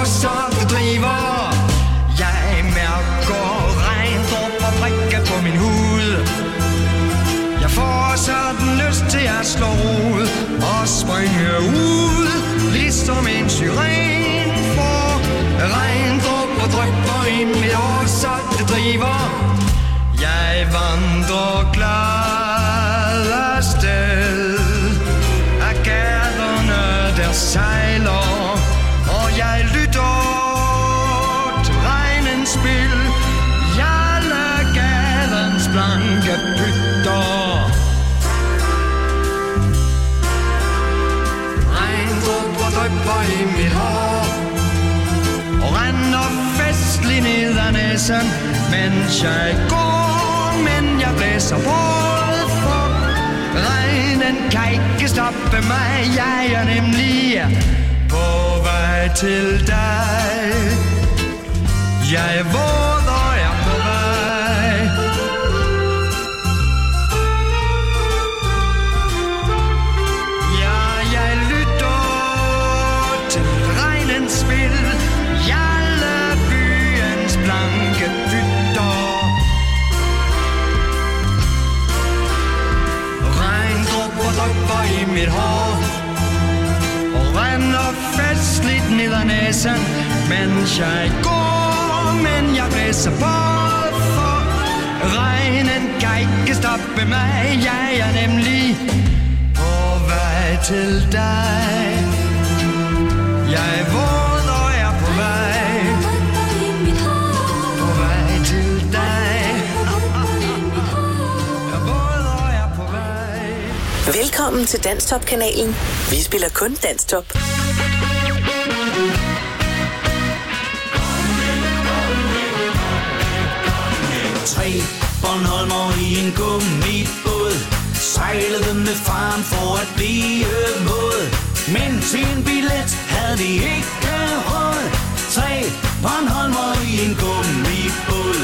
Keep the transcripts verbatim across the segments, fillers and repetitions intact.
også det driver. Jeg mærker regndråber prikke på min hud. Jeg får sådan lyst til at slå ud og springe ud, ligesom en syren får. Regndråber drypper i mit år, så det driver. Jeg vandrer glad afsted af gaderne, der sejler, og jeg lytter til regnens spil. Jeg lader gadens blanke pytter. Regndråber drypper i mit hår og render festligt ned ad næsen, mens jeg går. Men jeg blæser både for regnen kan ikke stoppe mig. Jeg er nemlig på vej til dig. Jeg er våd og er på vej. Ja, jeg lytter til regnens spil. Jeg lader byens blanke pytter. Drypper i mit hår og render festligt ned ad næsen, mens jeg går. Men jeg blæser både for regnen kan ikke stoppe mig. Jeg er nemlig på vej til dig. Jeg er våd og er på vej. På vej til dig. Velkommen til Danstop-kanalen. Vi spiller kun Danstop. Tre Bornholmer i en gummibåd sejlede med faren for at blive våd, men til en billet havde de ikke råd. Tre Bornholmer i en gummibåd.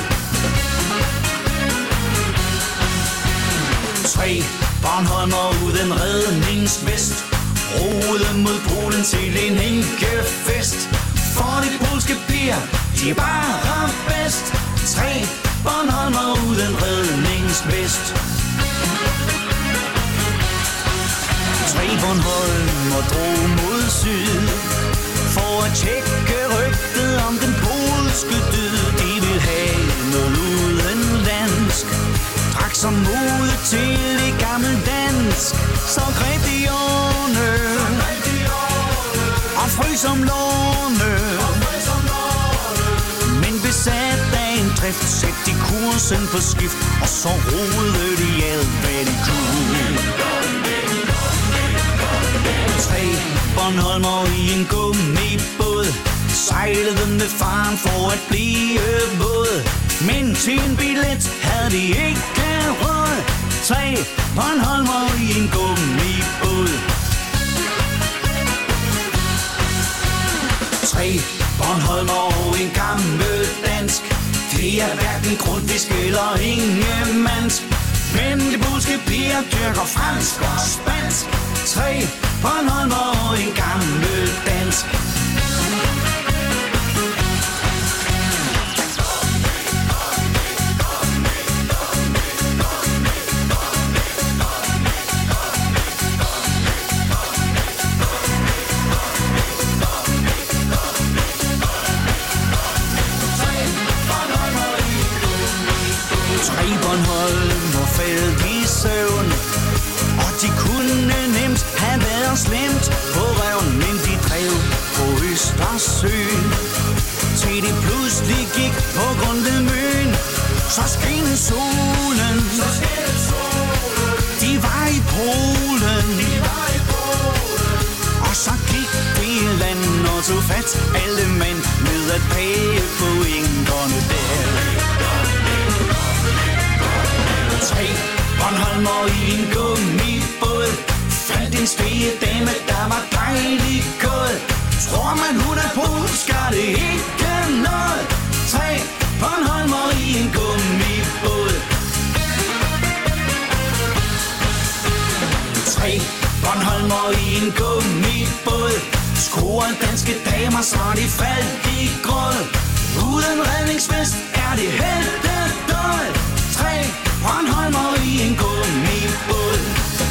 Tre Bornholmer uden redningsvest roede mod Polen til en enkefest. For de polske piger, de er bare bedst. Tre Bornholmer uden redningsvest. Tre Bornholmer drog mod syd for at tjekke rygtet om den polske død. De vil have noget udenlandsk, drak som mode til det gamle dansk. Så greb de årene og frøs som låne, men besat af en drift sæt de kursen på skift, og så rodede de alt hvad de kunne. Tre Bornholmer i en gummibåd sejlede med faren for at blive våd, men til en billet havde de ikke råd. Tre Bornholmer i en gummibåd. Tre Bornholmer og en gammel dansk. Det er hverken Grundtvigsk eller Ingemansk, men de polske piger dyrker fransk og spansk. Tre Bornholmer og en gammel dansk. Bornholmer faldt i søvn, og de kunne nemt have været slemt på røven, men de drev på Østersøen, til de pludselig gik på grund ved Møn. Så skin solen, de var i Polen, og så gik de i land og tog fat alle mænd med at page på ingerne der. Tre Bornholmer i en gummibåd fandt en stege dame, der var dejlig kåd. Tror man hun er polsk, er det ikke noget. Tre Bornholmer i en gummibåd. Tre Bornholmer i en gummibåd scorede danske damer, så de faldt i gråd. Uden redningsvest er det heltedød. Tre Bornholmer i en gummibåd.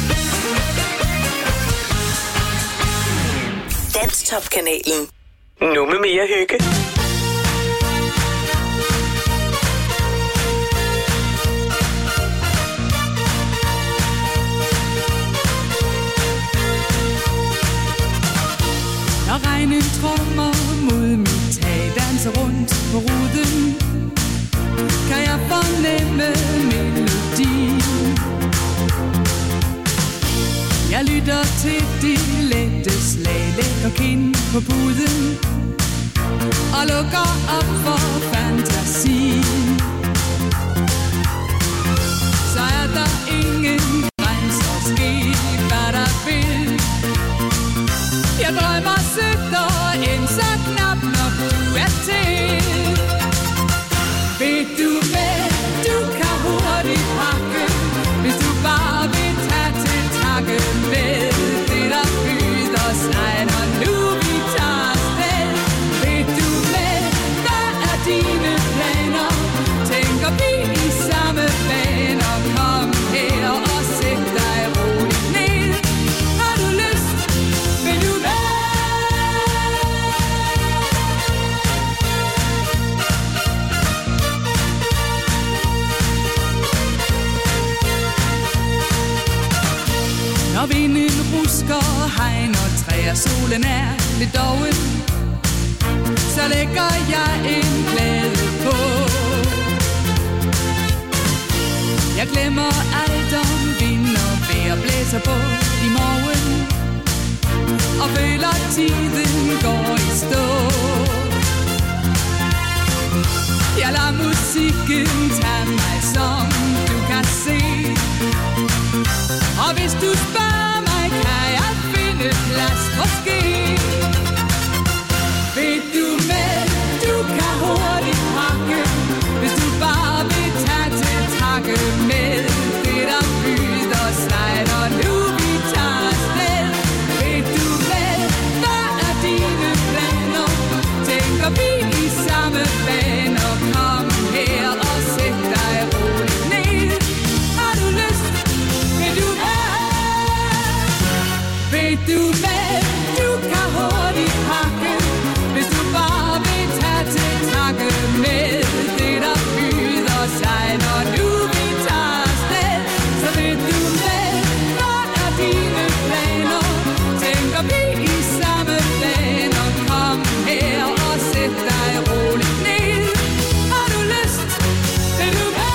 Danstopkanalen. Nu med mere hygge. Når regnen trommer mod mit tag, danser rundt på ruden, kan jeg fornemme melodien. Jeg lytter til de lette slag, lægger kind på puden og lukker op for fantasien. Så er der ingen grænser, ske hvad der vil. Jeg drømmer sødt og end så knap nok du er til. Vil du med, du kan hurtigt pakke, hvis du bare vil tage til takke med det der byder sig, når nu vi tager afsted. Vil du med, hvad er dine planer? Tænker vi i samme baner? Kom her og sæt dig roligt ned. Har du lyst, vil du med? Når vinden rusker, hegn og træer, solen er lidt doven, så lægger jeg en plade på. Jeg glemmer alt om vind og vejr, blæser på i morgen, og føler tiden går i stå. Jeg lader musikken tage mig, som du kan se. Og hvis du spørger mig, kan jeg finde plads måske. Vil du med, du kan hurtigt pakke, hvis du bare vil tage til takke med det der byder sig, når nu vi tager afsted. Vil du med, hvad er dine planer? Tænker vi i samme baner? Kom her og sæt dig roligt ned. Har du lyst? Vil du med? Vil du med? Du kan hurtigt pakke, hvis du bare vil tage til takke med det der byder sig, når nu vi tager afsted. Så vil du med? Hvad er dine planer? Tænker vi i samme baner? Kom her og sæt dig roligt ned. Har du lyst? Vil du med?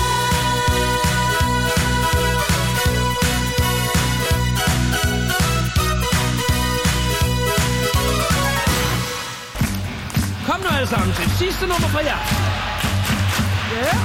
Kom nu alle sammen til sidste nummer fra jer. Ja.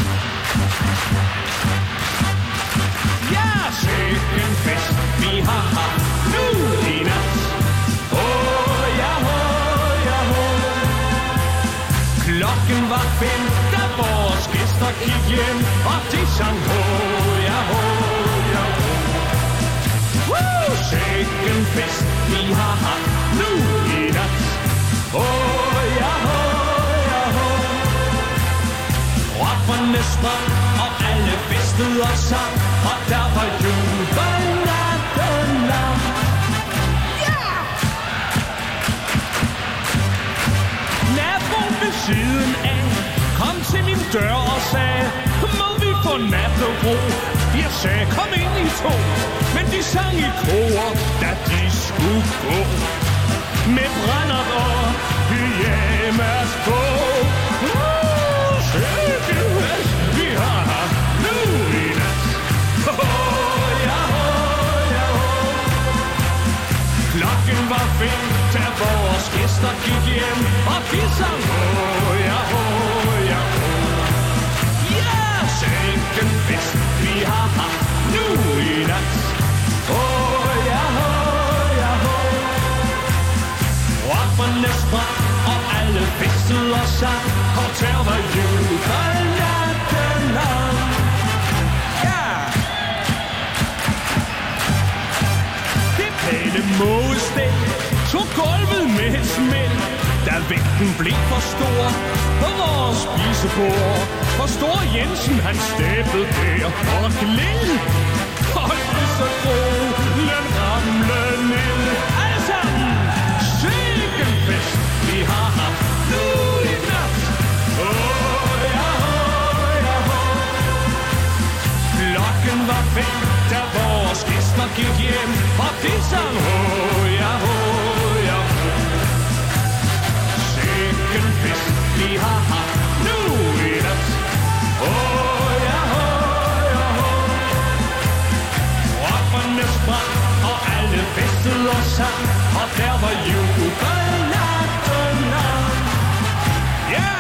Ja, sikken fest vi har haft nu i nat. Åh, ja, åh, ja, åh. Klokken var fem, da vores gæster gik hjem, og de sang åh, ja, åh, ja, åh. Woo! Sikken fest vi har haft nu i nat. Åh, ja, åh, ja, åh. Rockerne sprang, og alle festede og sang, og der var jubel natten lang. Ja! Naboen ved siden af kom til min dør og sagde, må vi få nattero? Jeg sagde, kom ind i to, men de sang i kor, da de skulle gå. Med brændert og pyjamas på. Uh, sikken fest vi har haft nu i nat. Oh, ja, oh, ja, oh. Klokken var fem, da vores gæster gik hjem, og de sang oh, ja, oh, ja, oh. Ja, sikken fest vi har haft nu i nat. Oh, ja, oh, ja, oh. Rockerne sprang, og alle festede og sang, og der var jubel natten lang. Ja! Det pæne mågestel tog gulvet da vægten blev for stor på vores spisebord. For Store Jensen, han stæppede der og gled. Hold det så grålen ramle ned. Alle sammen, sikken fest, vi har haft nu i nat. Åh, ja, åh, ja, åh. Klokken var fem, da vores gæster gik hjem, og de sang, åh, ja, åh, ja, åh. Sikken fest, vi har haft nu i nat. Åh, ja, åh, ja, åh. Rockerne sprang, og alle festede og sang, og der var jubelnatten lang. Ja!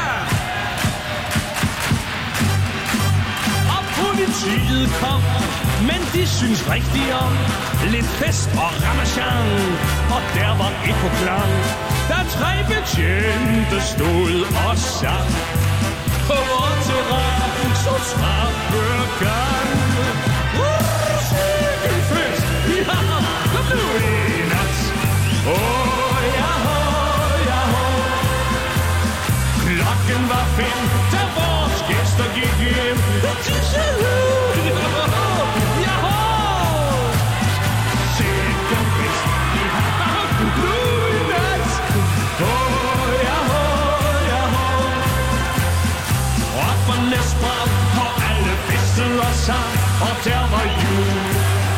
Og politiet kom, men de synes rigtig om lidt fest og ramachan, og der var ekoklang, da tre betjente stod og sang på vor terræn, så trappegang. Uh, sikken fest, ja, kom nu i nat. Åh, ja, åh, ja, åh. Klokken var fem, da vores gæster gik hjem, og de sagde, ja, ja, åh. Sikken fest, ja, nu i nat. Åh, ja, åh, ja, åh. Rockerne sprang, og alle festede og sang, og der var jubel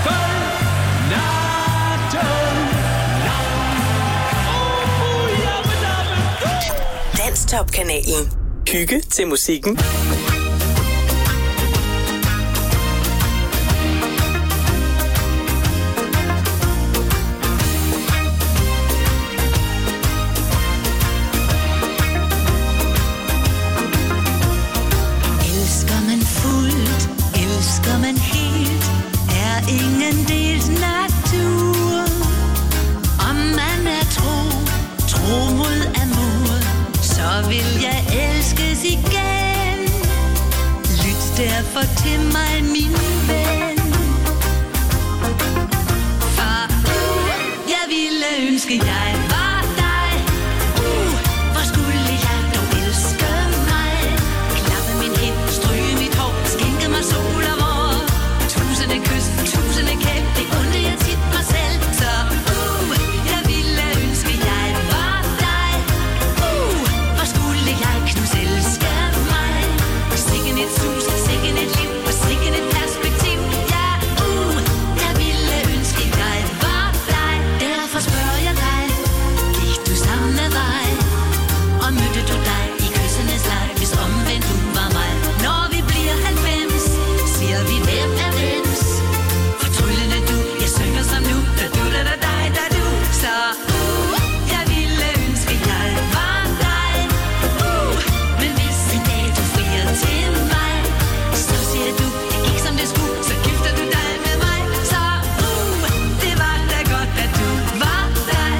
natten lang. Åh, jamme, jamme. Danstop-kanalen. Hygge til musikken. Elsker man fuldt, elsker man helt, er ingen dels natur. Om man er tro, tro mod amor, så vil jeg elskes igen. Lyt derfor til mig, min ven. For uh, jeg ville ønske, jeg var dig. Uh, hvor skulle jeg dog elske mig? Klappe min hænd, stryge mit hår, skænke mig sol og vår. Tusinde kys, tusinde kæm, det undrer jeg tit mig selv. Så uh, jeg ville ønske, jeg var dig. Uh, hvor skulle jeg knus elske mig? Sikken et sus, sikken et liv, og sikken et perspektiv. Ja, uh, jeg ville ønske, jeg var dig. Derfor spørger jeg dig, gik du samme vej? Og mødte du dig i kyssenes leg, hvis omvendt du var mig? Når vi bliver halvfems, siger vi hvem er vems? Fortryllende du, jeg synger som nu, da du, da da dig, da du. Så uh, jeg ville ønske, jeg var dig. Uh, men hvis en dag du frier til mig, så siger du, det gik som det skulle, så gifter du dig med mig. Så uh, det var da godt, at du var dig.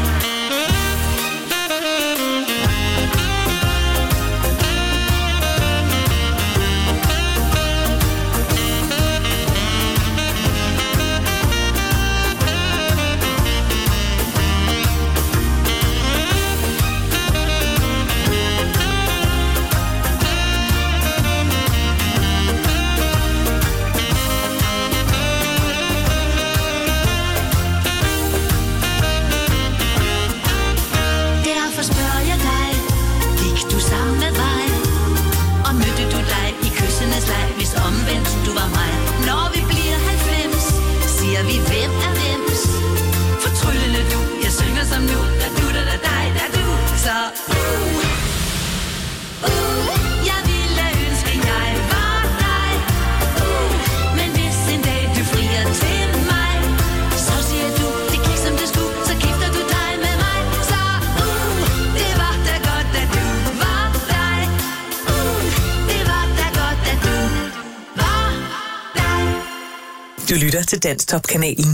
Derfor spørger jeg dig, gik du samme vej? Og mødte du dig i kyssenes leg, hvis omvendt du var mig? Når vi bliver halvfems, siger vi hvem er vems? Fortryllende du, jeg synger som nu, da du, da da dig, da du. Så uh, uh, jeg ville ønske, jeg var dig. Uh, men hvis en dag du frier til mig, så siger du, det gik som det skulle, så gifter du dig med mig. Så uh, det var da godt, at du var dig. Uh, det var da godt, at du var dig. Du lytter til Danstop-kanalen.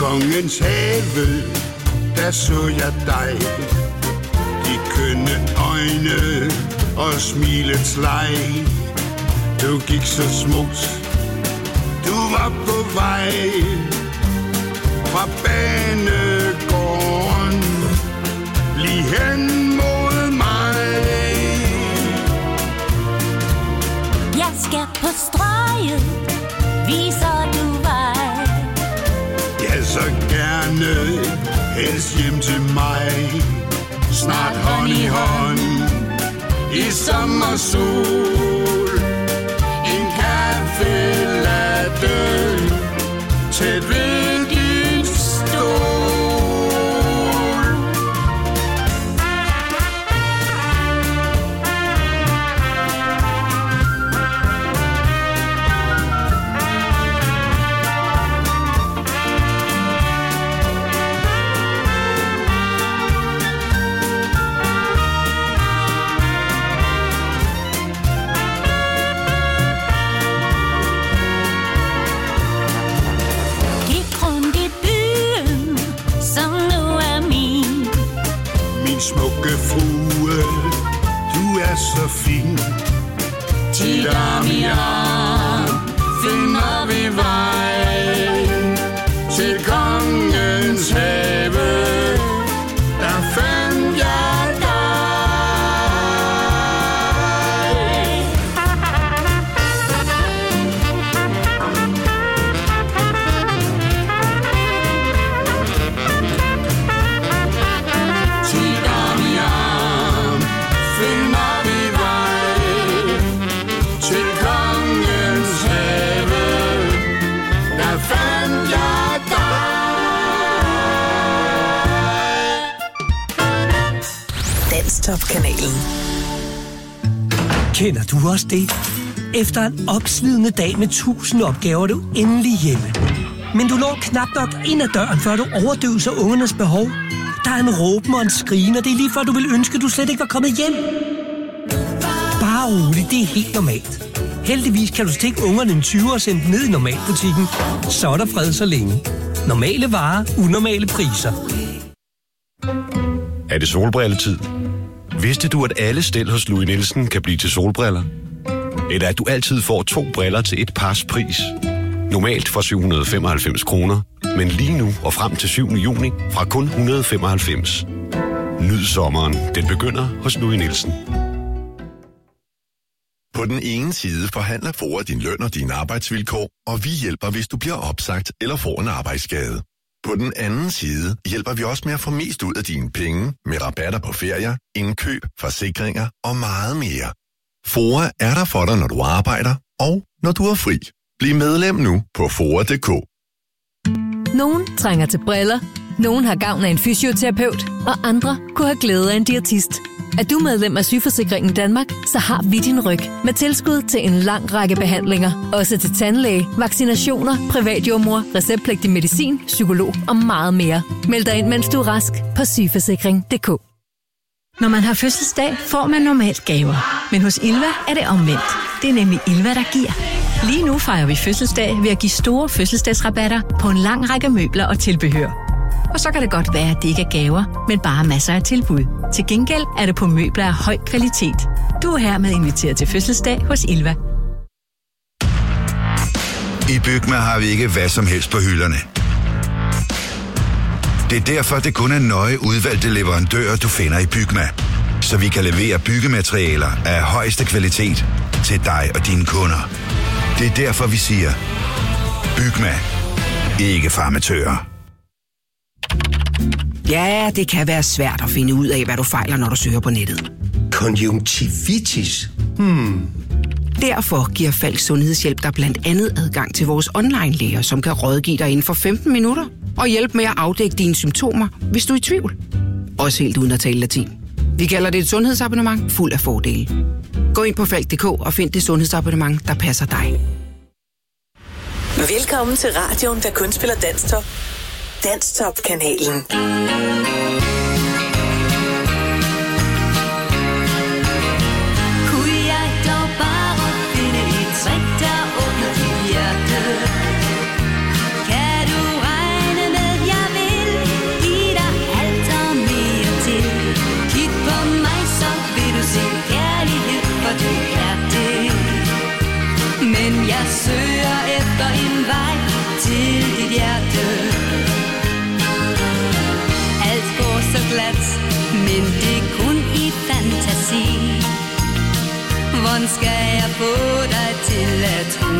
kongens have, der så jeg dig. De kønne øjne og smilets leg. Du gik så smukt, du var på vej fra banegården lige hen mod mig. Jeg skal på strøget, viser du vej. Ja, så gerne helst hjem til mig. Snart hånd i hånd i sommersol. En kaffe latte tæt ved din stol. Smukke frue, du er så fin. Til arm i arm finder vi vej til kongens have. Der fandt jeg dig. Danstop-kanalen. Kender du også det? Efter en opslidende dag med tusind opgaver er du endelig hjemme. Men du når knap nok ind ad døren, før du overdøver ungernes behov. Der er en råben og en skrigen, og det er lige før du vil ønske, at du slet ikke var kommet hjem. Bare roligt, det er helt normalt. Heldigvis kan du stikke ungerne en tyver og sende dem ned i normalbutikken. Så er der fred så længe. Normale varer, unormale priser. Er det solbrilletid? Vidste du, at alle stel hos Louis Nielsen kan blive til solbriller? Eller at du altid får to briller til et pars pris? Normalt for syv hundrede og femoghalvfems kroner, men lige nu og frem til syvende juni fra kun et hundrede og femoghalvfems. Nyd sommeren. Den begynder hos Louis Nielsen. På den ene side forhandler F O A din løn og dine arbejdsvilkår, og vi hjælper, hvis du bliver opsagt eller får en arbejdsskade. På den anden side hjælper vi også med at få mest ud af dine penge med rabatter på ferier, indkøb, forsikringer og meget mere. F O A er der for dig, når du arbejder og når du er fri. Bliv medlem nu på foa punktum d k. Nogen trænger til briller, nogen har gavn af en fysioterapeut, og andre kunne have glæde af en diætist. Er du medlem af Sygeforsikringen Danmark, så har vi din ryg med tilskud til en lang række behandlinger. Også til tandlæge, vaccinationer, privatjordmor, receptpligtig medicin, psykolog og meget mere. Meld dig ind, mens du er rask på sygeforsikring punktum d k. Når man har fødselsdag, får man normalt gaver. Men hos Ilva er det omvendt. Det er nemlig Ilva, der giver. Lige nu fejrer vi fødselsdag ved at give store fødselsdagsrabatter på en lang række møbler og tilbehør. Og så kan det godt være, at det ikke er gaver, men bare masser af tilbud. Til gengæld er det på møbler af høj kvalitet. Du er hermed inviteret til fødselsdag hos Ilva. I Bygma har vi ikke hvad som helst på hylderne. Det er derfor, det kun er nøje udvalgte leverandører, du finder i Bygma. Så vi kan levere byggematerialer af højeste kvalitet til dig og dine kunder. Det er derfor, vi siger, Bygma. Ikke farmatører. Ja, det kan være svært at finde ud af, hvad du fejler, når du søger på nettet. Konjunktivitis? Hmm. Derfor giver Falk Sundhedshjælp dig blandt andet adgang til vores online-læger, som kan rådgive dig inden for femten minutter og hjælpe med at afdække dine symptomer, hvis du er i tvivl. Også helt uden at tale latin. Vi kalder det et sundhedsabonnement fuld af fordele. Gå ind på falk punktum d k og find det sundhedsabonnement, der passer dig. Velkommen til radioen, der kun spiller Danstop. Danstop-kanalen. Kunne jeg dog bare finde et træk, der åbner dit hjerte? Kan du regne med Hvordan skal jeg få dig til at tro,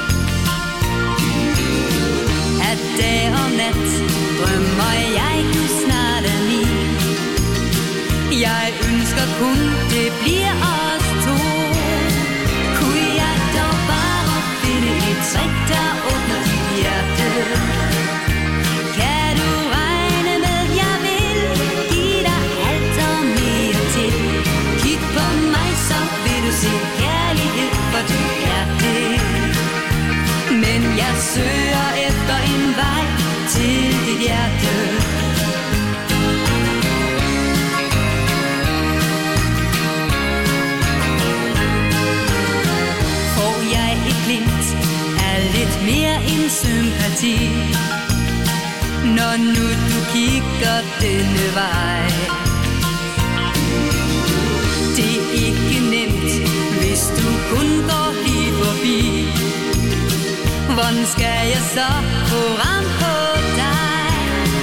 at dag og nat drømmer jeg, du snart er min. Jeg ønsker kun, det bliver os to. Kunne jeg dog bare finde et trick, der åbner dit hjerte? Kan du regne med, jeg vil give dig alt og mere til? Kig på mig, så vil du se kærlighed, for du er det. Men jeg søger efter en vej til dit hjerte. Får jeg et glimt af lidt mere end sympati, når nu du kigger denne vej? Det er ikke nemt, hvis du kun går lige forbi. Hvordan skal jeg så få ram på dig?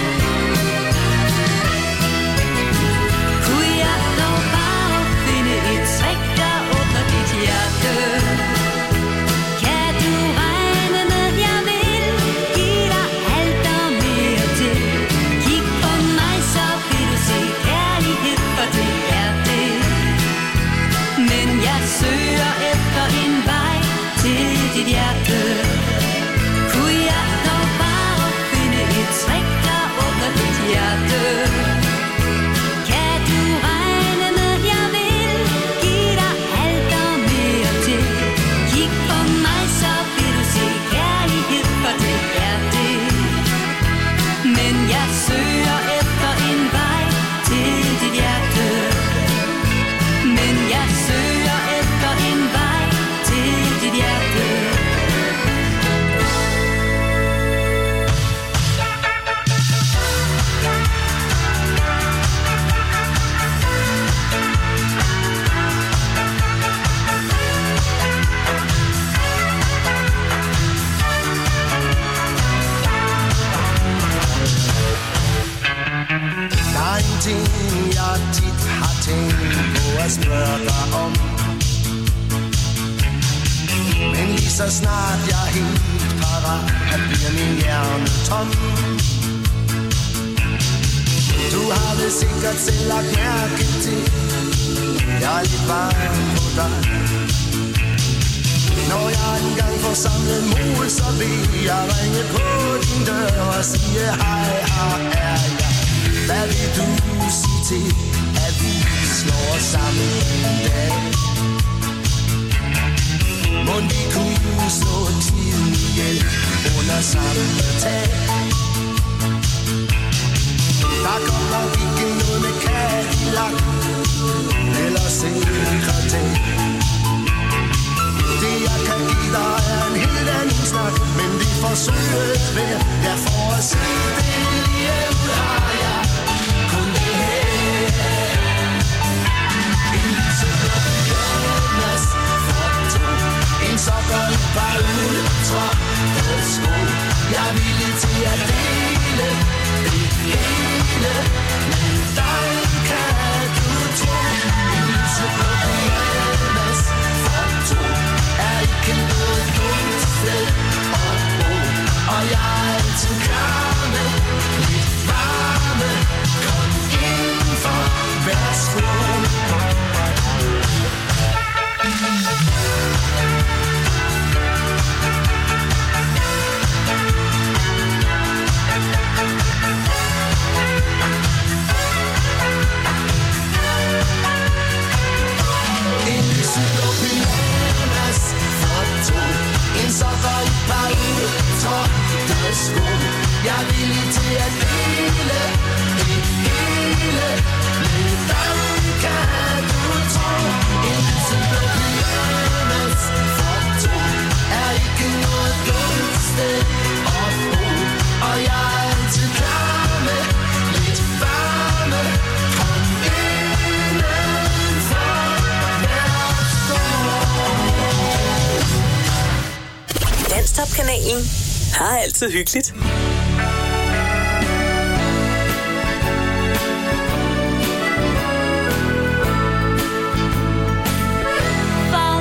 Kunne jeg dog bare finde et trick, der åbner dit hjerte? Kan du regne med, jeg vil give dig alt og mere til? Kig på mig, så vil du se kærlighed, for det er det. Men jeg søger efter en vej til dit hjerte. Kunne jeg dog bare finde et trick, der åbner dit hjerte? Kan du regne med, jeg vil give dig alt og mere til? Kig på mig, så vil du se kærlighed, for det er det. Men jeg søger efter en vej til dit hjerte. Men jeg søger efter en vej til dit hjerte. Der er en ting, jeg tit har tænkt på at spørge dig om, men lige så snart jeg er helt parat, her bliver min hjerne tom. Du har det sikkert selv lagt mærke til, jeg er lidt varm på dig. Når jeg engang får samlet mod, så vil jeg ringe på din dør og sige hej, her er jeg. Hvad vil du sige til, at vi slår os sammen en dag? Må vi kunne slå tiden ihjel under samme tag? Der går nok ikke noget med Cadillac eller sekretær. Det jeg kan give dig er en helt anden snak, men vi forsøger et vejr. Jeg får at se det lige ud har jeg kun det her. En lyseblå pyjamas for to, en sokker i par ultratte sko. Jeg er villig til at dele det hele med dig, kan du tro. En lyseblå pyjamas for to er ikke noget dumt sted at bo, og jeg er altid klar med lidt varme. Kom indenfor, værsgo. En lyseblå pyjamas for to, en sokker i par ultratte sko. Jeg er villig til at dele det hele med dig, kan du tro. En lyseblå pyjamas for to er ikke noget dumt sted at bo, og jeg er altid klar med lidt varme. Kom indenfor, værsgo. Danstop-kanalen har altid hyggeligt. For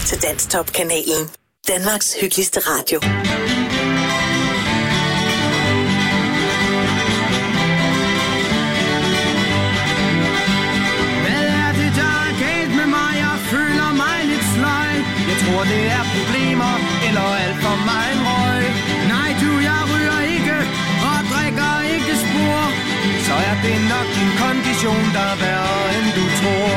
til Danstop-kanalen. Danmarks hyggeligste radio. Hvad er det, der er galt med mig? Jeg føler mig lidt sløj. Jeg tror, det er problemer, eller alt for meget røg. Nej, du, jeg ryger ikke, og drikker ikke spor. Så er det nok din kondition, der er værre, end du tror.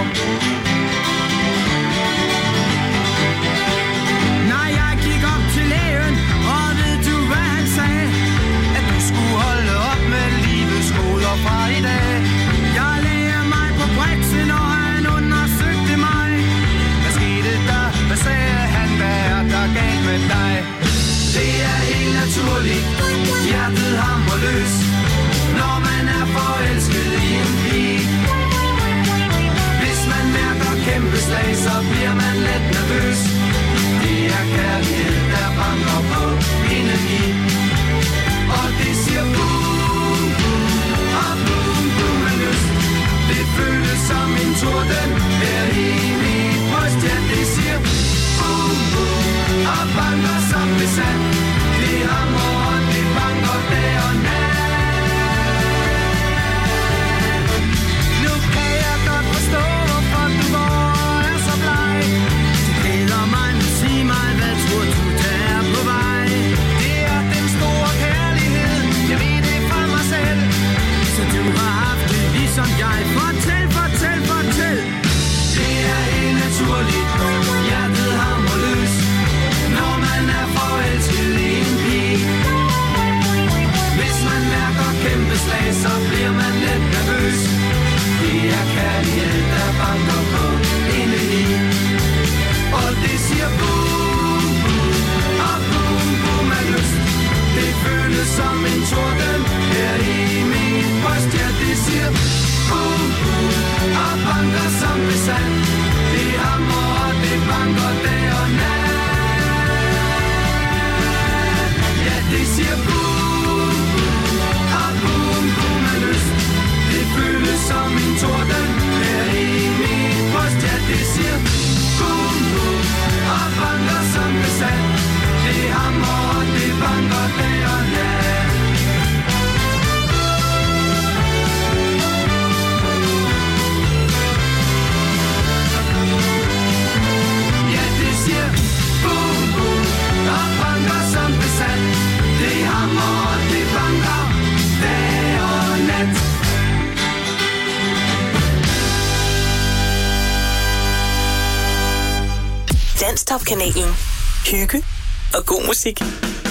Nej, jeg gik op til lægen, og ved du, hvad han sagde? At du skulle holde op med livets goder fra i dag. Jeg lagde mig på briksen, og han undersøgte mig. Hvad skete der? Hvad sagde han? Hvad er der galt med dig? Det er helt naturligt, hjertet hamrer løs, når man er forelsket i en pige. Hvis man mærker kæmpe slag, så bliver man let nervøs. Det er kærlighed, der banker på indeni. Og det siger boom, boom, og boom, boom med lyst. Det føles som en torden her i mit bryst. Ja, det siger boom, boom, og banker som besat. Det hamrer og det banker dag og nat. Nu kan jeg godt forstå, hvorfor du går er så bleg. Du gælder mig, nu sig mig, hvad tror du, der er på vej? Det er den store kærlighed, jeg ved det fra mig selv. Så du har haft det ligesom jeg. Fortæl, fortæl, fortæl. Det er helt naturligt, hjertet hamrer løs, når man er forelsket i en pige. Hvis man mærker kæmpe slag, så bliver man lidt nervøs. Det er kærlighed, der banker på indeni. Og det siger boom, boom, og boom, boom er lyst. Det føles som en torden her i mit bryst. Ja, det siger boom, boom, og banker som besat. Det hamrer og det banker dag og nat. Ja, det siger boom, boom, og boom, boom er lyst. Det føles som en torden her i mit bryst. Ja, det siger boom, boom, og banker som besat. Det hamrer og det banker dag og nat. Ja, det siger boom, boom, og banker som besat. Det hamrer og det banker dag og nat. Danstop-kanalen. Hygge og god musik.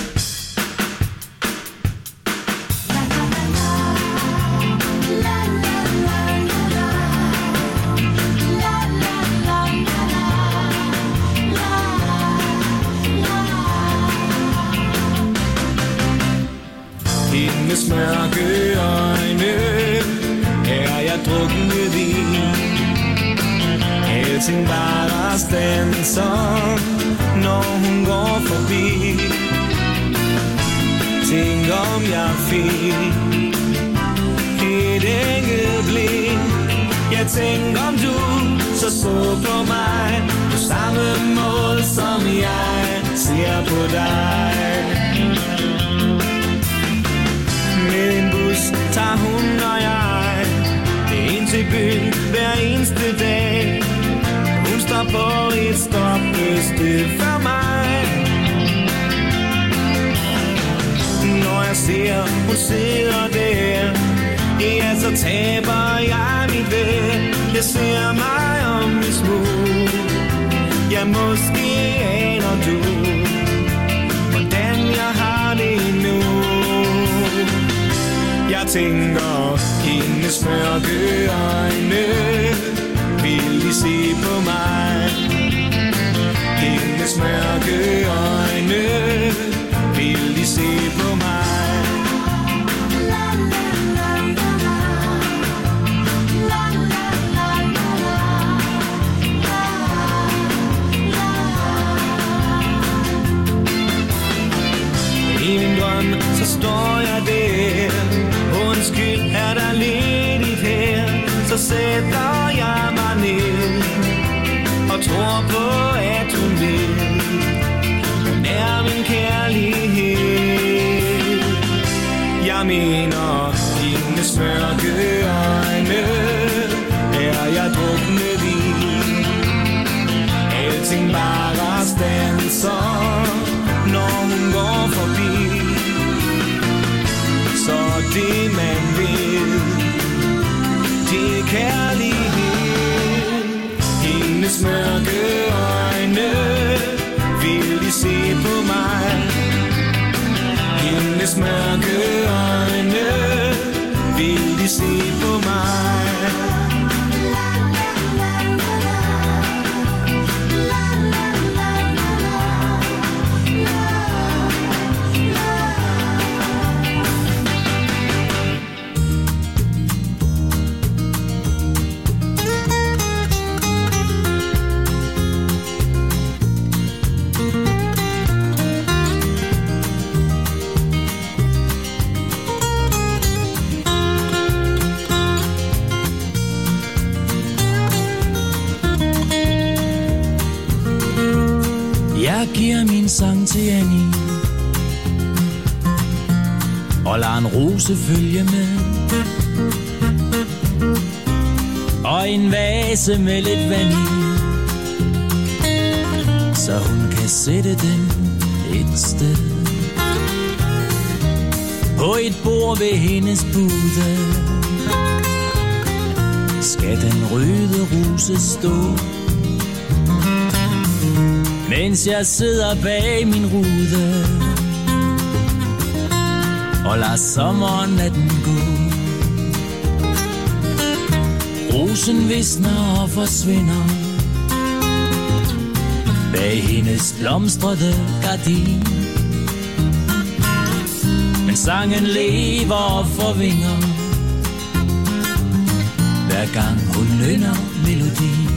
Hendes mørke øjne er jeg druknet i. Alting bare der standser, når hun går forbi. Tænk om jeg fik et enkelt blik. Jeg tænker om du så så på mig, på samme måde som jeg ser på dig. Med en bus tager hun og jeg ind til byen hver eneste dag. Hun står på et stoppested for mig. Når jeg ser hun sidder der, ja, så taber jeg mit væk. Jeg ser mig om en smule. Ja, måske aner du, hvordan jeg har det nu. Jeg tænker, hendes mørke øjne, vil de se på mig? Hendes mørke øjne, vil de se på mig? I min drøm, så står jeg der. Undskyld, er der ledigt her? Så sætter jeg mig ned og og tror på, at hun ved, hun er min kærlighed. Jeg mener, hendes mørke øjne er jeg druknet i. Alting bare standser, når hun går forbi. Så det man vil, det er kærlighed. Hendes mørke øjne vil de se på mig. Hendes mørke øjne vil de se på mig. Jeg giver min sang til Annie og lader en rose følge med, og en vase med lidt vand i, så hun kan sætte den et sted på et bord ved hendes bude. Skal den røde rose stå, mens jeg sidder bag min rude og lader sommernatten gå. Rosen visner og forsvinder bag hendes blomstrede gardin, men sangen lever og forvinger hver gang hun nynner melodien.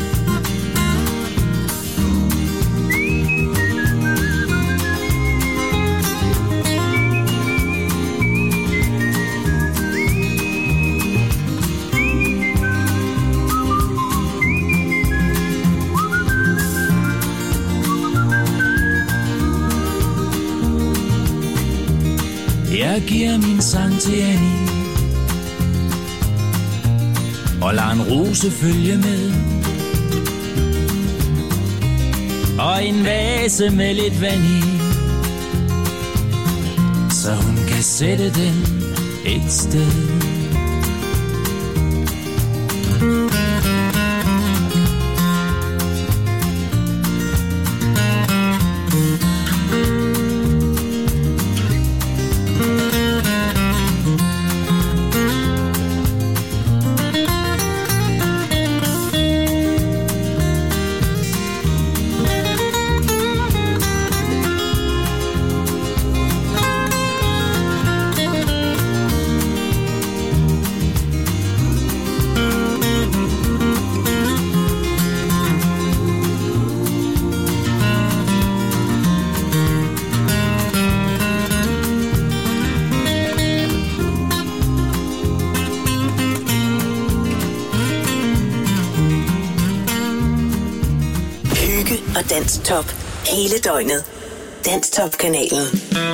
Jeg giver min sang til Annie og lader en rose følge med, og en vase med lidt vand i, så hun kan sætte den et sted. Danstop hele døgnet. Danstop-kanalen.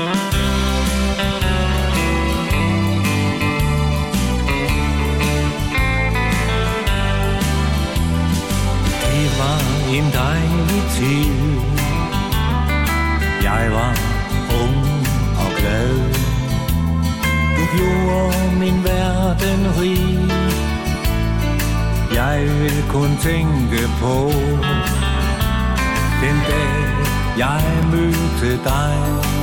Det var en dejlig tid. Jeg var ung og glad. Du gjorde min verden rig. Jeg vil kun tænke på den dag, jeg mødte dig.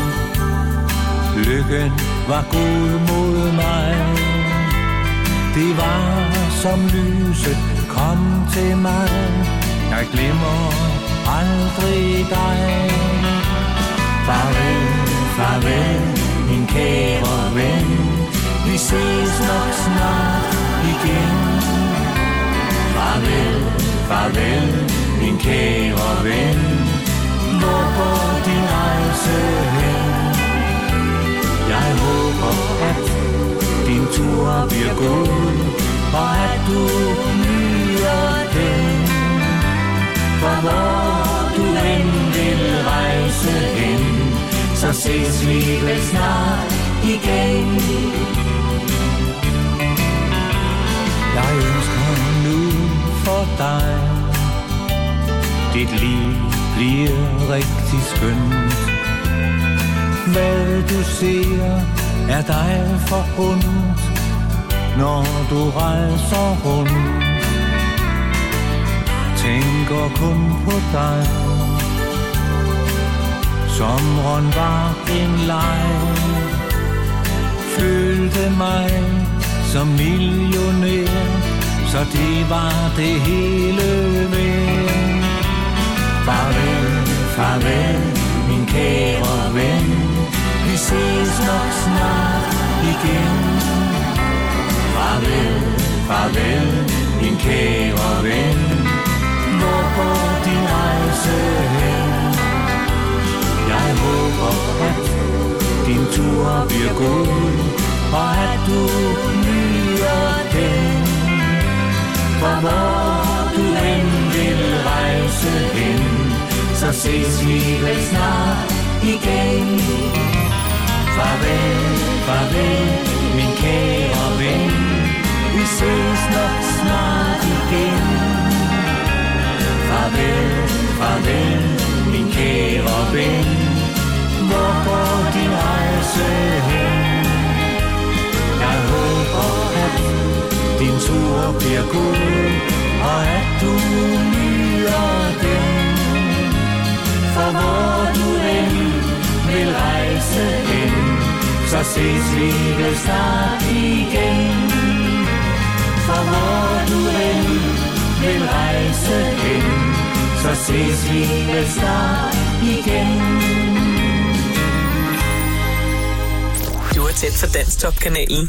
Lykken var god mod mig. Det var som lyset kom til mig. Jeg glemmer aldrig dig. Farvel, farvel, min kære ven. Vi ses nok snart igen. Farvel, farvel, min kære ven. Hvor går din rejse hen? Jeg håber, at din tur bliver god, og at du nyder den. ses vi vel snart igen. Jeg ønsker nu for dig, dit liv bliver rigtig skønt. Hvad du ser er dig forbundet, når du rejser rundt. Tænker kun på dig. Sommeren var en leg. Følte mig som millionær, så det var det hele værd. Farvel, farvel, min kære ven. Vi ses nok snart igen. Farvel, farvel, min kære ven. Hvor går din rejse hen? Jeg håber, at din tur bliver god, og at du nyder den. For hvor du end vil rejse hen, så ses vi vel snart igen. Farvel, farvel, min kære ven. Vi ses nok snart igen. Farvel, farvel, min kære ven. Hvor går din rejse hen? Jeg håber, at din tur bliver god, og at du nyder den. For hvor du end vil rejse hen, så ses vi vel snart igen. For hvor du end vil rejse hen, så ses vi vel snart igen. Du er tæt for Danstop-kanalen.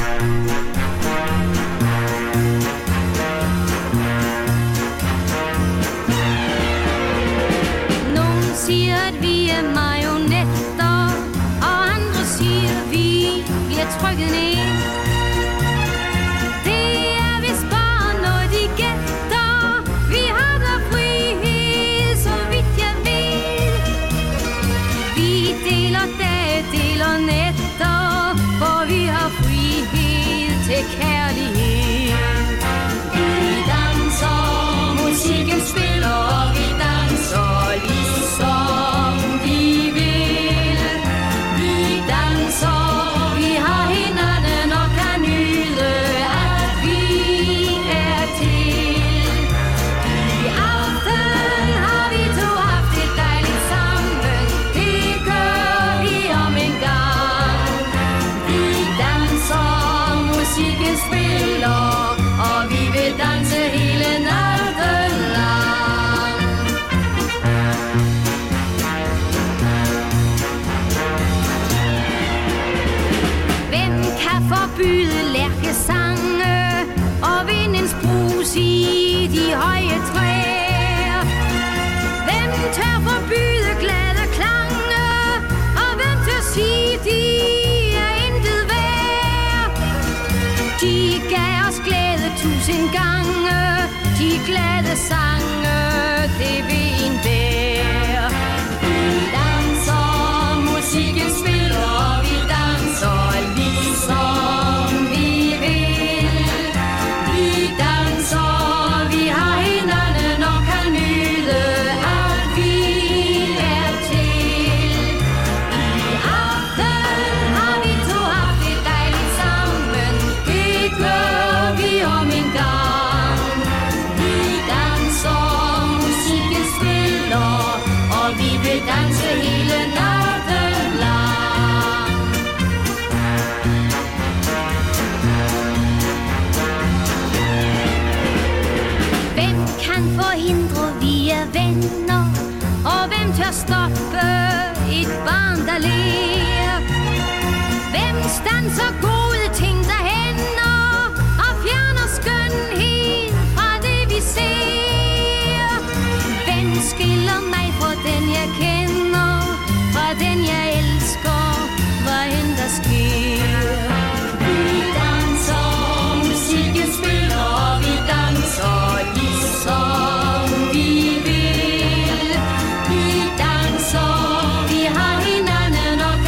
Nogen siger, at vi er marionetter, og andre siger, at vi bliver trykket ned. Det er vist bare noget, de gætter. Vi har da frihed, så vidt jeg ved. Vi deler dage, deler nætter, for vi har frihed til kærlighed. Vi danser, musikken spiller, og vi danser ligesom vi vil. Vi danser, vi har hinanden og kan nyde, at vi er til. I aften har vi to haft det dejligt sammen, det gør vi om en gang. Vi danser, musikken spiller, og vi vil danse hele natten lang. Hvem kan forbyde lærkesange og vindens brus i de høje træer? Hvem tør forbyde glade klange, og hvem tør sige, de er intet værd? De gav os glæde tusind gange, de glade sange, det vil en bære. Vi danser, musikken spiller, og vi danser ligesom vi vil. Vi danser, vi har hinanden og kan nyde, at vi er til. I aften har vi to haft det dejligt sammen, det gør vi om en gang. Vi danser, musikken spiller, og vi vil danse hele natten lang. Hvem kan forhindre, vi er venner, og hvem tør stoppe et barn, der ler? Hvem standser gode ting, der hænder, og fjerner skønhed fra det, vi ser? Hvem skiller mig fra den, jeg kender, fra den, jeg elsker, hvad end der sker? Vi danser, musikken spiller, og vi danser ligesom vi vil. Vi danser, vi har hinanden og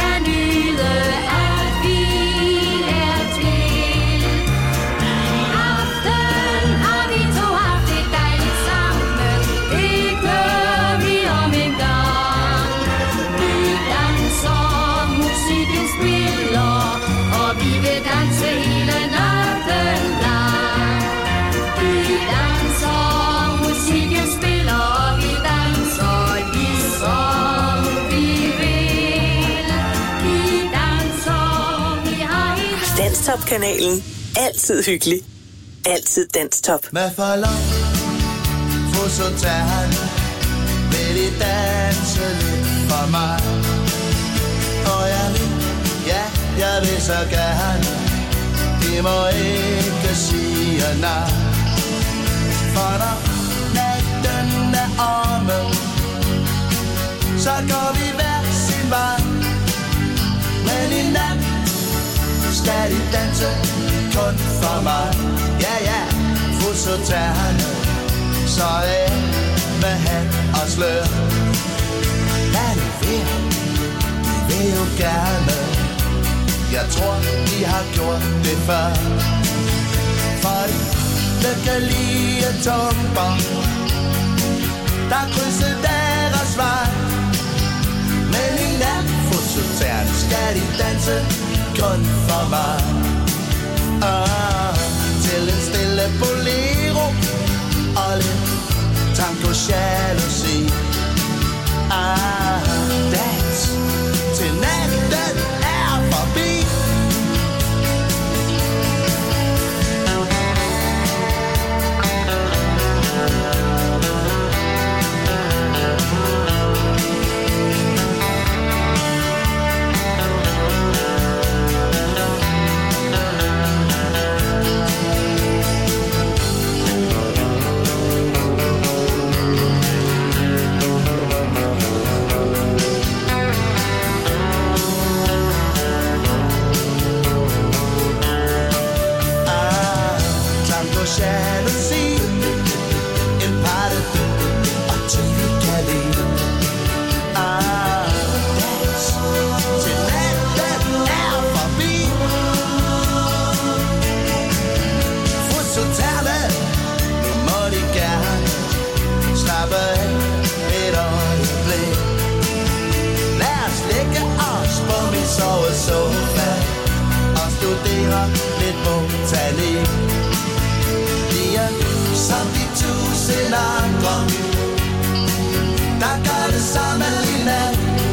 Danstop-kanalen. Altid hyggelig. Altid Danstop. Med forlov, få så tager han, vil I danse lidt for mig. Og jeg vil, ja, jeg vil så gerne, I må ikke sige nej. For når natten er omme, så går vi hver sin vej. Men i nat skal I danse kun for mig. Ja, ja, få så tærne, så er med hat og slør. Hvad de vil, de vil jo gerne. Jeg tror, de har gjort det før. For det kan lide tumper, der krydser deres vej. Men i nat, få så tærne, skal de danse kun for mig. Ah, til en stille bolero og lidt tango jalousi. Ah, dans til natten er forbi. Jalousi, en patte og T V-kali. Ah, dans til natten er forbi. Fototerne, nu må de gerne slappe af et øjeblik. Lad os lægge os på min sovesofa og studere lidt botanik. Som de tusind andre, der gør det samme i nat.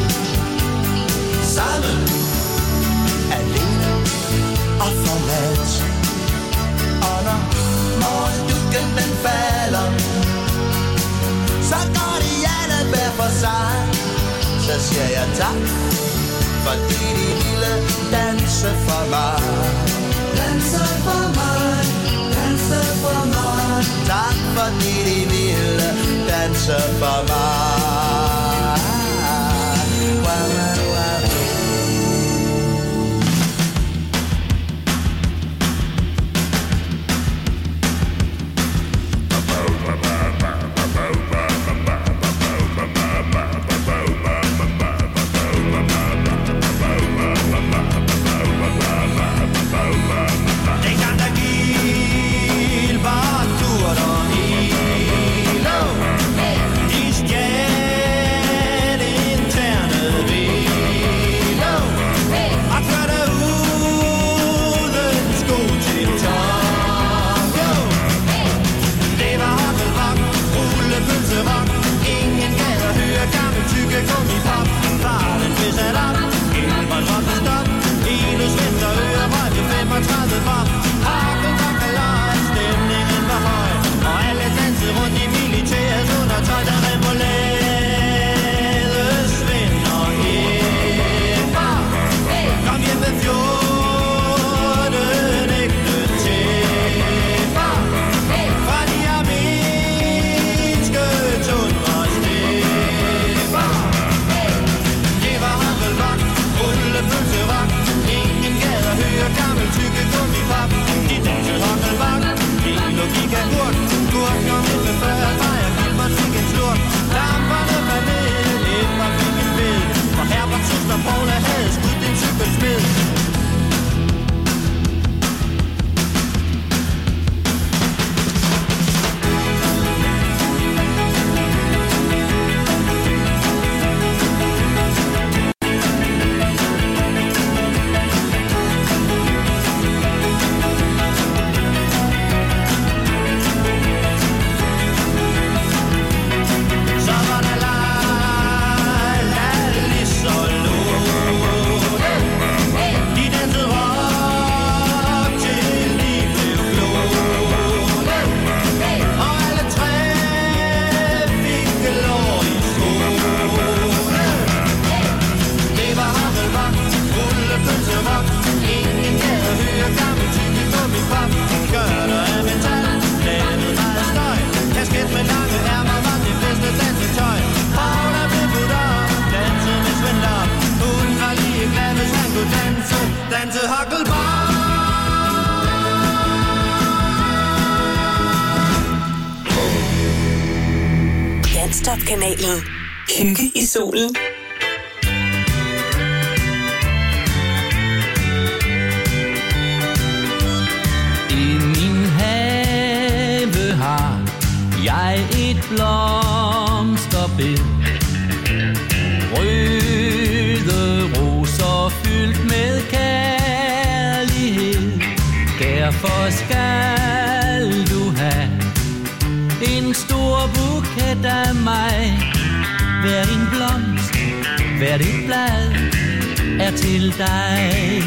Sammen, alene og forladt. Og når morgendukken den falder, så går de alle hver for sig. Så siger jeg tak, fordi de ville danse for mig. Danse for mig. Danse for mig. Tak fordi de ville danse for mig. Wow, wow, wow. Yeah. Danstop-kanalen. Hygge i solen. I min have har jeg et blomsterbed. Røde roser fyldt med kærlighed. Derfor skal du have en stor buket af mig. Hver en blomst, hvert et blad er til dig.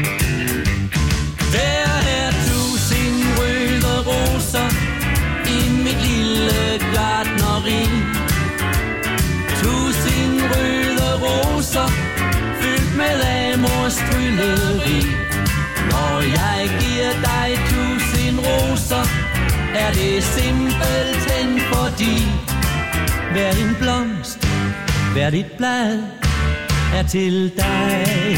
Der er tusind røde roser i mit lille gartneri. Tusind røde roser fyldt med amors trylleri. Når jeg giver dig tusind roser, er det simpelthen fordi hver en blomst, hvert et blad er til dig.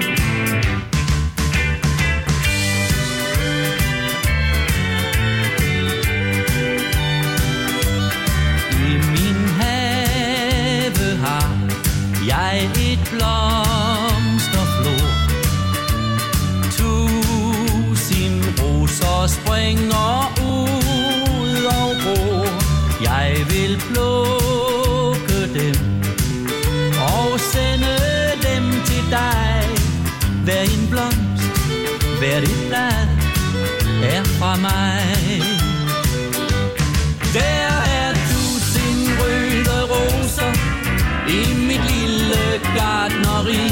I min have har jeg et blomsterflor. Tusind roser springer ud og gror. Jeg vil plukke dem og sende dem til dig. Hver en blomst, hvert et blad er fra mig. Der er tusind røde roser i mit lille gartneri.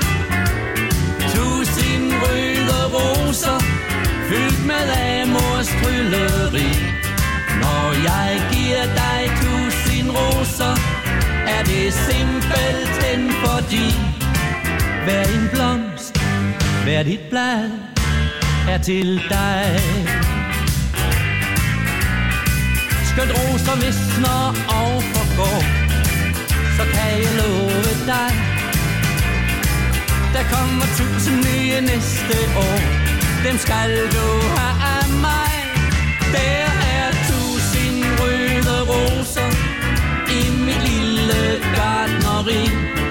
Tusind røde roser fyldt med amors trylleri. Når jeg giver dig tusind roser, er det simpelthen fordi hver en blomst, hvert et blad er til dig. Skønt roser visner og forgår, så kan jeg love dig, der kommer tusind nye næste år. Dem skal du have af mig. Der er tusind røde roser i mit lille gartneri.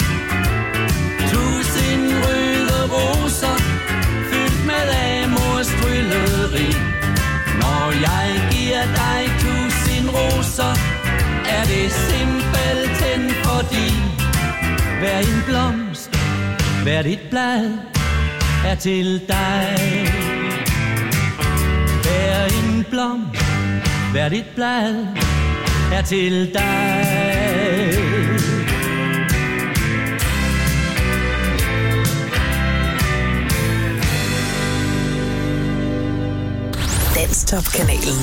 Tusind røde roser fyldt med amors trylleri. Når jeg giver dig tusind roser, er det simpelthen fordi hver en blomst, hvert et blad er til dig. Hver en blomst, hvert et blad er til dig. Danstop-kanalen.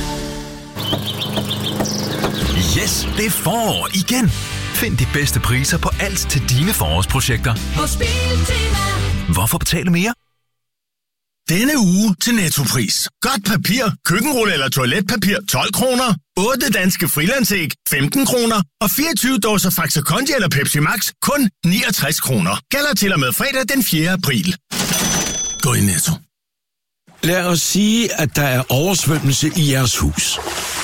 Yes, det er forår igen. Find de bedste priser på alt til dine forårsprojekter. Hos Biltema. Hvorfor betale mere? Denne uge til Nettopris. Godt papir, køkkenrulle eller toiletpapir tolv kroner. otte danske frilandsæg femten kroner. Og fireogtyve dåser Faxe Kondi eller Pepsi Max kun niogtres kroner. Gælder til og med fredag den fjerde april. Gå i Netto. Lad os sige, at der er oversvømmelse i jeres hus.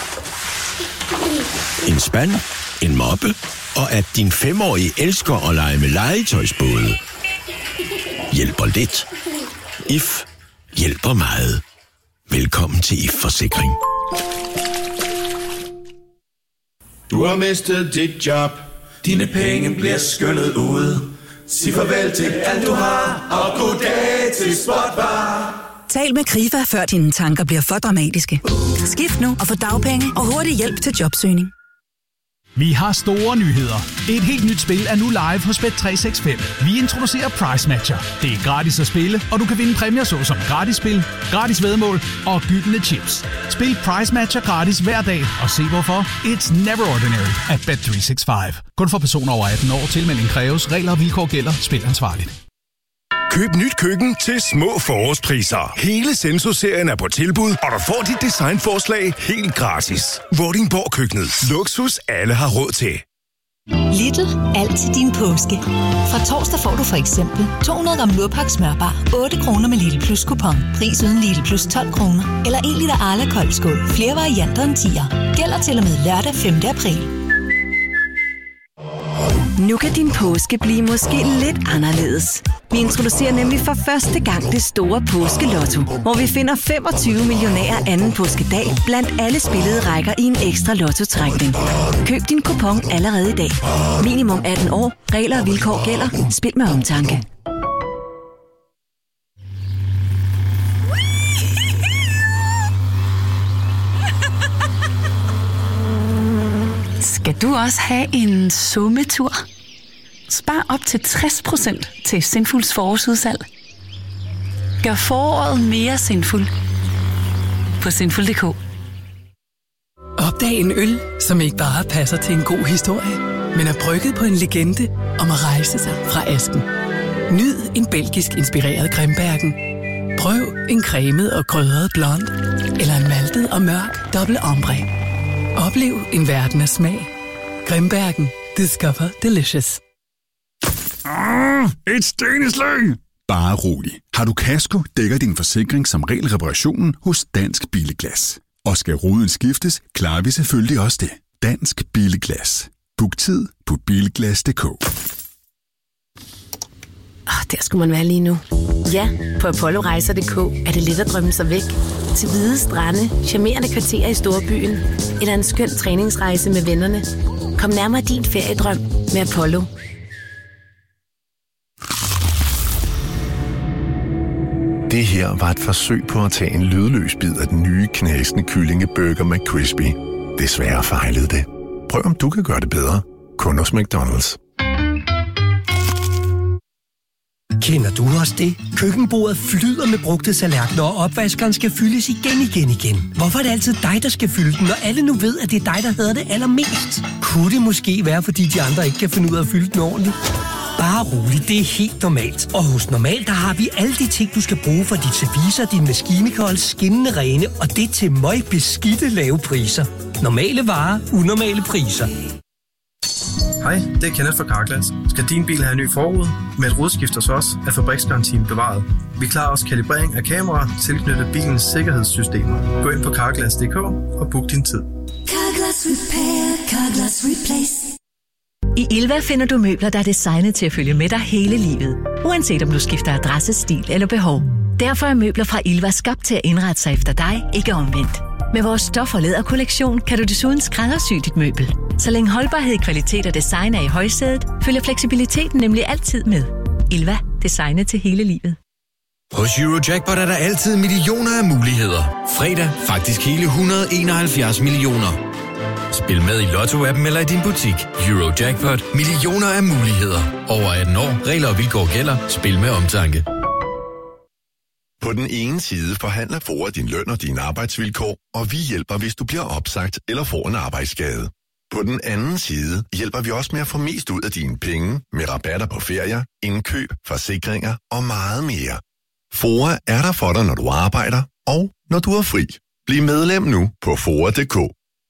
En spand, en moppe, og at din femårige elsker at lege med legetøjsbåde. Hjælper lidt. I F hjælper meget. Velkommen til I F Forsikring. Du har mistet dit job. Dine penge bliver skyllet ud. Sig farvel til alt du har, og god dag til Spotbar. Tal med Krifa, før dine tanker bliver for dramatiske. Skift nu og få dagpenge og hurtig hjælp til jobsøgning. Vi har store nyheder. Et helt nyt spil er nu live hos Bet tre seks fem. Vi introducerer Price Matcher. Det er gratis at spille, og du kan vinde præmier såsom gratis spil, gratis væddemål og gyldne chips. Spil Price Matcher gratis hver dag, og se hvorfor. It's never ordinary at Bet tre seks fem. Kun for personer over atten år. Tilmelding kræves. Regler og vilkår gælder. Spil ansvarligt. Køb nyt køkken til små forårspriser. Hele Senso-serien er på tilbud, og du får dit designforslag helt gratis. Vordingborg Køkkenet. Luksus alle har råd til. Lidl. Alt til din påske. Fra torsdag får du for eksempel to hundrede gram Lurpak smørbar, otte kroner med Lidl Plus kupon. Pris uden Lidl Plus tolv kroner. Eller en liter Arla koldskål. Flere varianter end tier. Gælder til og med lørdag femte april. Nu kan din påske blive måske lidt anderledes. Vi introducerer nemlig for første gang det store påskelotto, hvor vi finder femogtyve millionærer anden påskedag blandt alle spillede rækker i en ekstra lottotrækning. Køb din kupon allerede i dag. Minimum atten år. Regler og vilkår gælder. Spil med omtanke. Skal du også have en sommetur? Spar op til tres procent til Sinfuls forårsudsalg. Gør foråret mere sinful på sinful punktum d k. Opdag en øl, som ikke bare passer til en god historie, men er brygget på en legende om at rejse sig fra asken. Nyd en belgisk inspireret Grimbergen. Prøv en cremet og krydret blond, eller en maltet og mørk dobbelt ombre. Oplev en verden af smag. Grimbergen. Discover delicious. Ah, et steneslæng! Bare rolig. Har du kasko, dækker din forsikring som regel reparationen hos Dansk Bilglas. Og skal ruden skiftes, klarer vi selvfølgelig også det. Dansk Bilglas. Book tid på bilglas punktum d k. Oh, der skulle man være lige nu. Ja, på apollorejser punktum d k er det let at drømme sig væk. Til hvide strande, charmerende kvarterer i storbyen, eller en skøn træningsrejse med vennerne. Kom nærmere din feriedrøm med Apollo. Det her var et forsøg på at tage en lydløs bid af den nye knasende kyllingeburger McCrispy. Desværre fejlede det. Prøv om du kan gøre det bedre. Kun hos McDonald's. Kender du også det? Køkkenbordet flyder med brugte tallerkener, og opvaskeren skal fyldes igen, igen, igen. Hvorfor er det altid dig, der skal fylde den, når alle nu ved, at det er dig, der hedder det allermest? Kunne det måske være, fordi de andre ikke kan finde ud af at fylde den ordentligt? Bare roligt, det er helt normalt. Og hos Normal, der har vi alle de ting, du skal bruge for dit service, din maskinikold, skinnende rene, og det til møg beskidte lave priser. Normale varer, unormale priser. Hej, det er Kenneth fra Carglass. Skal din bil have en ny forrude? Med et rodskift hos os er fabriksgarantien bevaret. Vi klarer også kalibrering af kameraer tilknyttet bilens sikkerhedssystemer. Gå ind på carglass punktum d k og book din tid. Carglass Repair, Carglass Replace. I Ilva finder du møbler, der er designet til at følge med dig hele livet. Uanset om du skifter adresse, stil eller behov. Derfor er møbler fra Ilva skabt til at indrette sig efter dig, ikke omvendt. Med vores stof- og læderkollektion kan du desuden skræddersy dit møbel. Så længe holdbarhed, kvalitet og design er i højsædet, følger fleksibiliteten nemlig altid med. Ilva. Designet til hele livet. Hos Eurojackpot er der altid millioner af muligheder. Fredag faktisk hele et hundrede og enoghalvfjerds millioner. Spil med i Lotto-appen eller i din butik. Eurojackpot. Millioner af muligheder. Over atten år. Regler og vilkår gælder. Spil med omtanke. På den ene side forhandler F O A din løn og dine arbejdsvilkår, og vi hjælper, hvis du bliver opsagt eller får en arbejdsskade. På den anden side hjælper vi også med at få mest ud af dine penge med rabatter på ferier, indkøb, forsikringer og meget mere. F O A er der for dig, når du arbejder og når du er fri. Bliv medlem nu på foa punktum d k.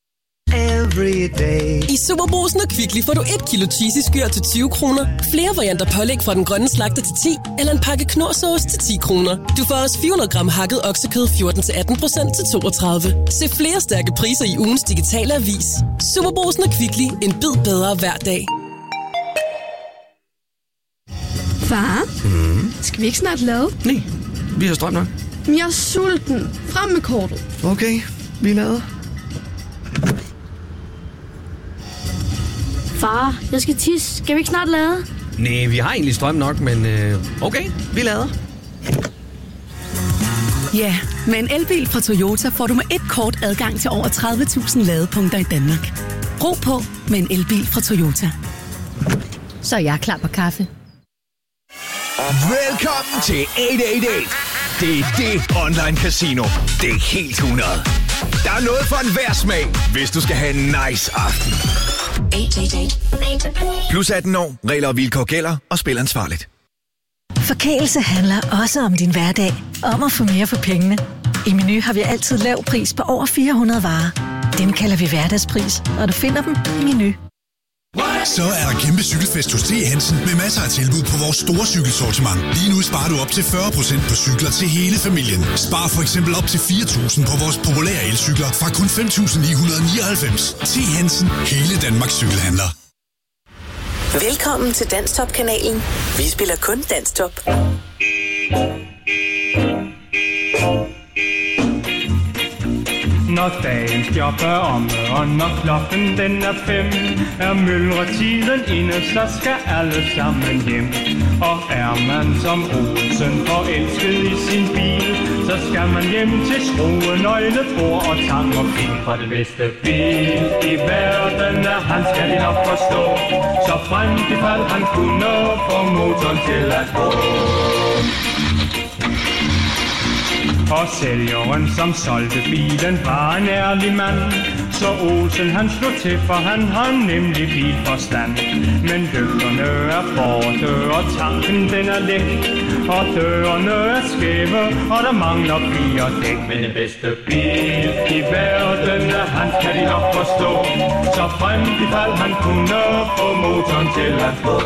I Superbrugsen og Kvickly får du et kilo cheesy skyr til tyve kroner, flere varianter pålæg fra den grønne slagter til ti, eller en pakke knorrsauce til ti kroner. Du får også fire hundrede gram hakket oksekød fjorten til atten procent til toogtredive. Se flere stærke priser i ugens digitale avis. Superbrugsen og Kvickly. En bid bedre hver dag. Far, Mm. skal vi ikke snart lade? Nej, vi har strøm nok. Men jeg er sulten. Frem med kortet. Okay, vi lader. Far, jeg skal tisse. Skal vi ikke snart lade? Nej, vi har egentlig strøm nok, men øh, okay, vi lader. Ja, med en elbil fra Toyota får du med et kort adgang til over tredive tusind ladepunkter i Danmark. Ro på med en elbil fra Toyota. Så er jeg klar på kaffe. Velkommen til otte otte otte. Det er det online casino. Det er helt hundrede. Der er noget for enhver smag, hvis du skal have en nice aften. Plus atten år, regler og vilkår gælder, og spil ansvarligt. Forkælelse handler også om din hverdag. Om at få mere for pengene. I Meny har vi altid lav pris på over fire hundrede varer. Dem kalder vi hverdagspris, og du finder dem i Meny. Så er der kæmpe cykelfest hos T. Hansen med masser af tilbud på vores store cykelsortiment. Lige nu sparer du op til fyrre procent på cykler til hele familien. Spar for eksempel op til fire tusind på vores populære elcykler fra kun fem tusind ni hundrede nioghalvfems. T. Hansen. Hele Danmarks cykelhandler. Velkommen til Danstop-kanalen. Vi spiller kun Danstop. Når dagens job er omme, og når klokken den er fem, er myldretiden inde, så skal alle sammen hjem. Og er man som Olsen forelsket i sin bil, så skal man hjem til skrue, nøgle, bord og tang og fin. For det bedste bil i verden er han, skal de nok forstå, så frem til fald han kunne få motoren til at gå. Og sælgeren, som solgte bilen, var en ærlig mand. Så Olsen han slog til, for han har nemlig bilforstand. Men døgerne er borte, og tanken den er læk. Og dørene er skæve, og der mangler fire dæk. Men den bedste bil i verden er han, kan de nok forstå. Så frem til fald han kunne få motoren til at gå.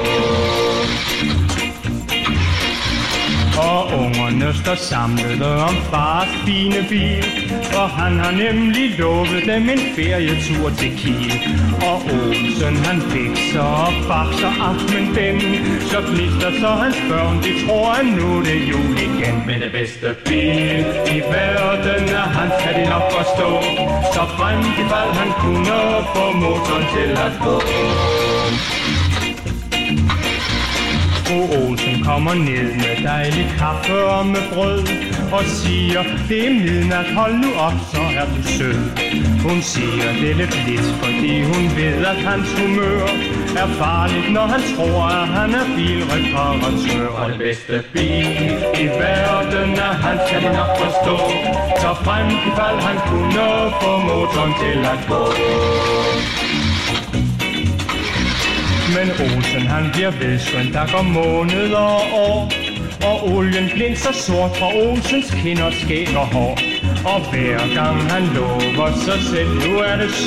Og ungerne står samlet om fars fine bil, for han har nemlig lovet dem en ferietur til Kiel. Og Olsen han fikser og bakser aftenen den, så gnister så hans børn, de tror at nu det er jul igen. Men det bedste bil i verden er han, kan de nok forstå, så frem til fald han kunne få motoren til at gå. Fru Olsen kommer ned med dejlig kaffe og med brød og siger, det er midnat, hold nu op, så er du sød. Hun siger det lidt lidt, fordi hun ved, at hans humør er farligt, når han tror, at han er bilreparatør. Og det bedste bil i verden er han, skal de nok forstå, så frem til fald han kunne få motoren til at gå. Men Olsen han bliver vedskønt, der går måneder og år, og olien glinser sort fra Olsens kinder, skæg og hår. Og hver gang han lover sig selv, nu er det